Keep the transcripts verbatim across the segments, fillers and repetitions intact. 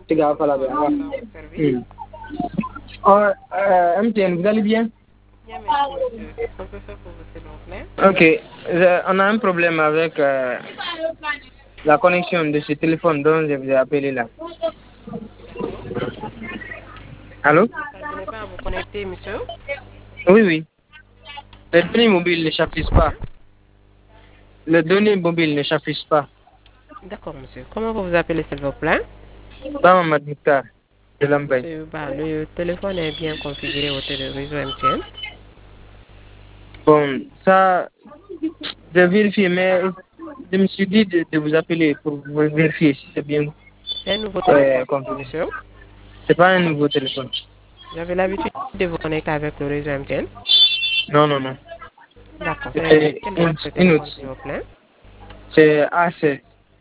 Tiga Fala bien. Bonjour, à votre service. Hmm. Oh, euh, M T N, vous allez bien? Bien, merci, monsieur. Qu'est-ce qu'on peut faire pour vous, s'il vous plaît? Ok, je- on a un problème avec euh, la connexion de ce téléphone dont je vous ai appelé là. Oui. Allô? Vous ne parvenez pas à vous connecter, monsieur? Oui, oui. Les données mobiles ne S'il s'affichent vous pas. plaît. Les données mobiles ne s'affichent pas. D'accord, monsieur. Comment vous vous appelez, s'il vous plaît? Dans ma dictare de l'embête. Monsieur, bah, le téléphone est bien configuré au télé- réseau M T N. Bon, ça, je vérifie, mais je me suis dit de, de vous appeler pour vous vérifier si c'est bien C'est un nouveau euh, téléphone, configuré. monsieur. C'est pas un nouveau téléphone. Vous avez l'habitude de vous connecter avec le réseau M T N? Non, non, non. D'accord. C'est C'est quelle une, marque de une téléphone, autre. s'il vous plaît? C'est A seize.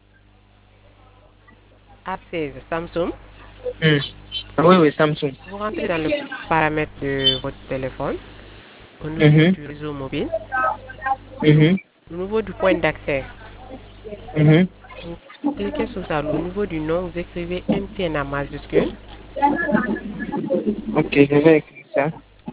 A seize, Samsung. Hmm. Oui, oui, Samsung. Vous rentrez dans le paramètre de votre téléphone au niveau Mhm. du réseau mobile, Mhm. au niveau du point d'accès. Mhm. Vous cliquez sur ça. Au niveau du nom, vous écrivez M T N en majuscule. Ok, je vais écrire ça.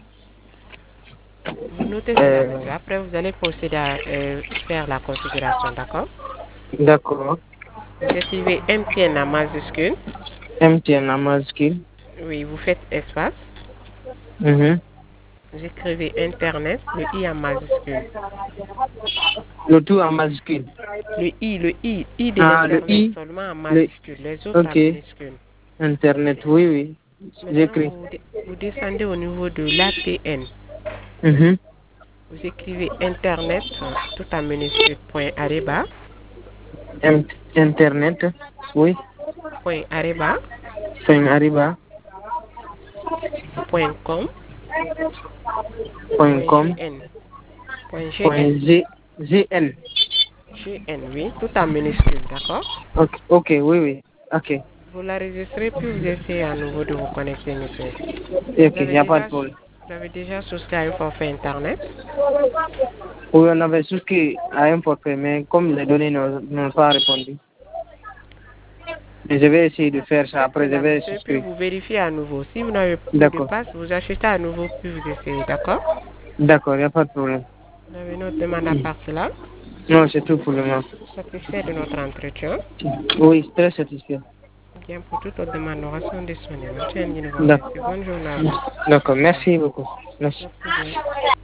Vous notez cela, Euh, monsieur. Après, vous allez procéder à euh, faire la configuration, d'accord? D'accord. Vous écrivez M T N en majuscule. M T N en majuscule. Oui, vous faites espace. Mhm. Vous écrivez Internet, le I en majuscule. Le tout en majuscule. Le I, le I, I de Ah, le l'Internet I. seulement en Le... majuscule. Les autres en Ok. minuscule. Internet, oui, oui. Maintenant, J'écris. vous, vous descendez au niveau de l'A T N. Mhm. Vous écrivez Internet, euh, tout en minuscule, point arroba, M- Internet, oui. point arroba, Fin arriba. point com, Point point com. gn, point gn, Point G, GN. gn, oui, tout en minuscule, d'accord? Ok, ok, oui, oui. Ok. Vous l'enregistrez, puis vous essayez à nouveau de vous connecter, monsieur. Ok, Vous il avez n'y a pas de déjà, problème. vous avez déjà souscrit à un forfait Internet? Oui, on avait souscrit à un forfait, mais comme les données n'ont n'ont pas répondu. Mais je vais essayer de faire ça. Faites Après, je cela, vais monsieur, puis souscrire. vous vérifiez à nouveau. Si vous n'avez plus de D'accord. passe, vous achetez à nouveau, puis vous essayez, d'accord? D'accord, il n'y a pas de problème. Vous avez une autre demande à part cela? Non, c'est tout pour le moment. Satisfait de notre entretien? Oui, très satisfait. Bien, pour toute autre demande, nous restons disponibles. Monsieur Nguyen vous D'accord. remercie. Bonne journée à vous. D'accord, Au revoir. merci beaucoup. Merci. Merci bien.